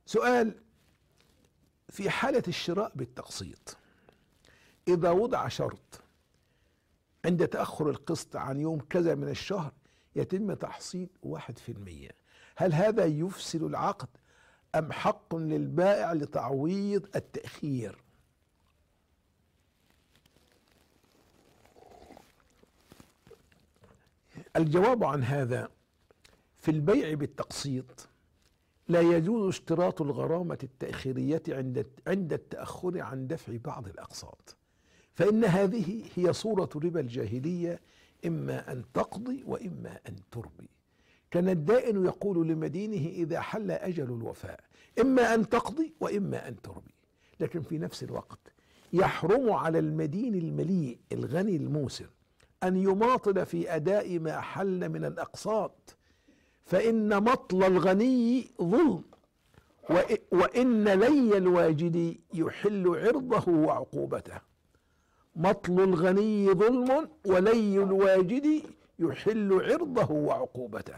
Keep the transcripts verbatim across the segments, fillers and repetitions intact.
سؤال: في حالة الشراء بالتقسيط إذا وضع شرط عند تأخر القسط عن يوم كذا من الشهر يتم تحصيل واحد في المية، هل هذا يفسد العقد أم حق للبائع لتعويض التأخير؟ الجواب عن هذا: في البيع بالتقسيط لا يجوز اشتراط الغرامة التأخيرية عند عند التأخر عن دفع بعض الأقساط، فإن هذه هي صورة ربا الجاهلية، إما أن تقضي وإما أن تربي. كان الدائن يقول لمدينه إذا حل أجل الوفاء: إما أن تقضي وإما أن تربي. لكن في نفس الوقت يحرم على المدين المليء الغني الموسر أن يماطل في أداء ما حل من الأقساط، فإن مطل الغني ظلم، وإن لي الواجد يحل عرضه وعقوبته. مطل الغني ظلم ولي الواجد يحل عرضه وعقوبته.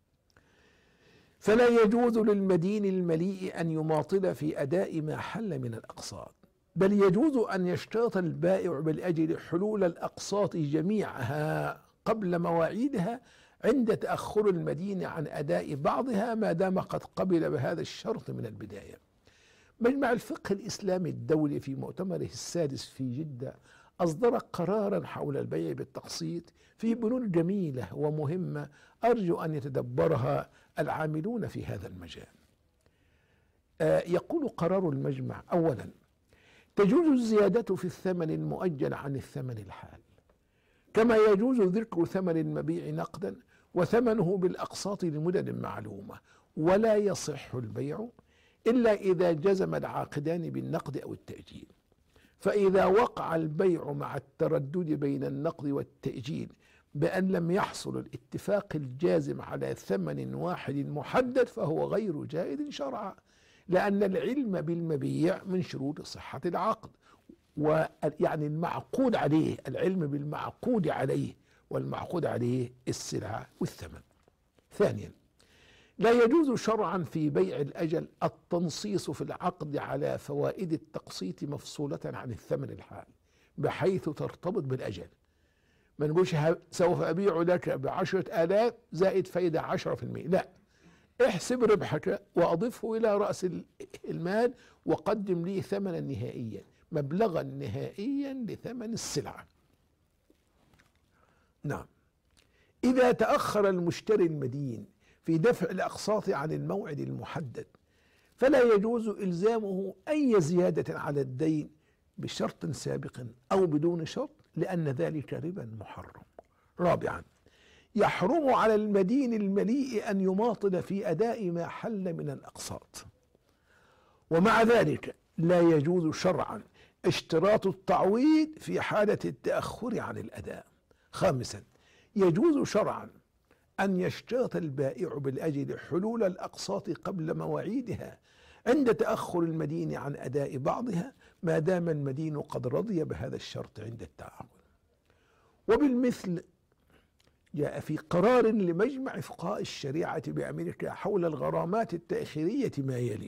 فلا يجوز للمدين المليء أن يماطل في أداء ما حل من الأقساط، بل يجوز أن يشترط البائع بالأجل حلول الأقساط جميعها قبل مواعيدها عند تأخر المدين عن أداء بعضها، ما دام قد قبل بهذا الشرط من البداية. مجمع الفقه الإسلامي الدولي في مؤتمره السادس في جدة أصدر قرارا حول البيع بالتقسيط في بنود جميلة ومهمة أرجو أن يتدبرها العاملون في هذا المجال. آه يقول قرار المجمع: أولا، تجوز الزيادة في الثمن المؤجل عن الثمن الحال، كما يجوز ذكر ثمن المبيع نقدا وثمنه بالأقساط لمدد معلومة، ولا يصح البيع إلا إذا جزم العاقدان بالنقد أو التأجيل. فإذا وقع البيع مع التردد بين النقد والتأجيل بأن لم يحصل الاتفاق الجازم على ثمن واحد محدد فهو غير جائز شرعا، لأن العلم بالمبيع من شروط صحة العقد، ويعني المعقود عليه، العلم بالمعقود عليه، والمعقود عليه السلعة والثمن. ثانيا، لا يجوز شرعا في بيع الأجل التنصيص في العقد على فوائد التقسيط مفصولة عن الثمن الحال بحيث ترتبط بالأجل. ما نقولش سوف أبيع لك بعشرة آلاف زائد فايدة عشرة في المئة، لا، احسب ربحك وأضفه إلى رأس المال وقدم لي ثمنا نهائيا، مبلغا نهائيا لثمن السلعة. نعم. إذا تأخر المشتري المدين في دفع الأقساط عن الموعد المحدد فلا يجوز إلزامه أي زيادة على الدين بشرط سابق أو بدون شرط، لأن ذلك ربا محرم. رابعا، يحرم على المدين المليء أن يماطل في أداء ما حل من الأقساط، ومع ذلك لا يجوز شرعا اشتراط التعويض في حالة التأخر عن الأداء. خامسا، يجوز شرعا أن يشترط البائع بالأجل حلول الأقساط قبل مواعيدها عند تأخر المدين عن أداء بعضها، ما دام المدين قد رضي بهذا الشرط عند التعاقد. وبالمثل جاء في قرار لمجمع فقهاء الشريعة بأمريكا حول الغرامات التأخيرية ما يلي: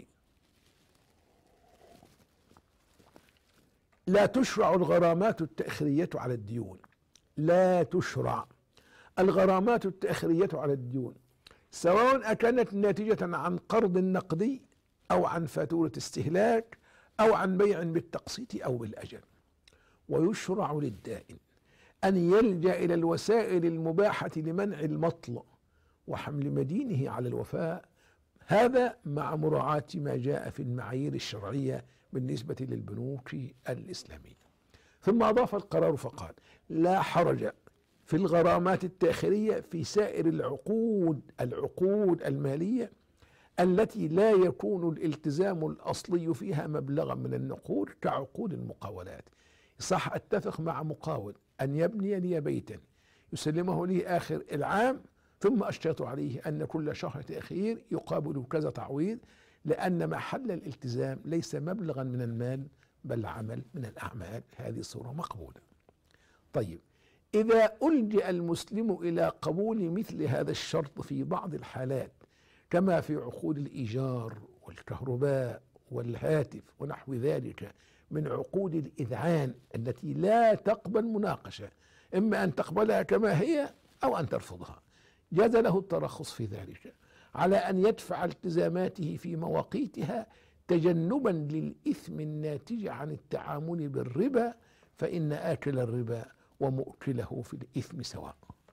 لا تشرع الغرامات التأخيرية على الديون. لا تشرع الغرامات التأخيرية على الديون، سواء أكانت ناتجة عن قرض نقدي أو عن فاتورة استهلاك أو عن بيع بالتقسيط أو بالأجل. ويشرع للدائن أن يلجأ إلى الوسائل المباحة لمنع المطل وحمل مدينه على الوفاء، هذا مع مراعاة ما جاء في المعايير الشرعية بالنسبة للبنوك الإسلامية. ثم أضاف القرار فقال: لا حرج في الغرامات التأخيرية في سائر العقود العقود المالية التي لا يكون الالتزام الأصلي فيها مبلغا من النقود كعقود المقاولات. صح، أتفق مع مقاول أن يبني لي بيتا يسلمه لي آخر العام ثم أشترط عليه أن كل شهر تأخير يقابل كذا تعويض، لأن محل الالتزام ليس مبلغا من المال بل عمل من الأعمال. هذه صورة مقبولة. طيب، إذا ألجأ المسلم إلى قبول مثل هذا الشرط في بعض الحالات كما في عقود الإيجار والكهرباء والهاتف ونحو ذلك من عقود الإذعان التي لا تقبل مناقشة، إما أن تقبلها كما هي أو أن ترفضها، جاز له الترخص في ذلك على أن يدفع التزاماته في مواقيتها تجنبا للإثم الناتج عن التعامل بالربا، فإن آكل الربا ومؤكله في الإثم سواء.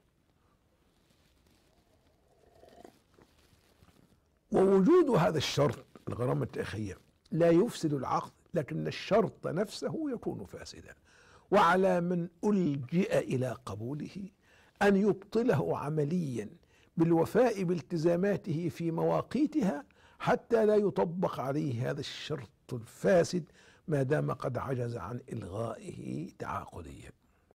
ووجود هذا الشرط الغرامة التأخيرية لا يفسد العقد، لكن الشرط نفسه يكون فاسدا، وعلى من ألجئ إلى قبوله أن يبطله عمليا بالوفاء بالتزاماته في مواقيتها حتى لا يطبق عليه هذا الشرط الفاسد ما دام قد عجز عن إلغائه تعاقديا.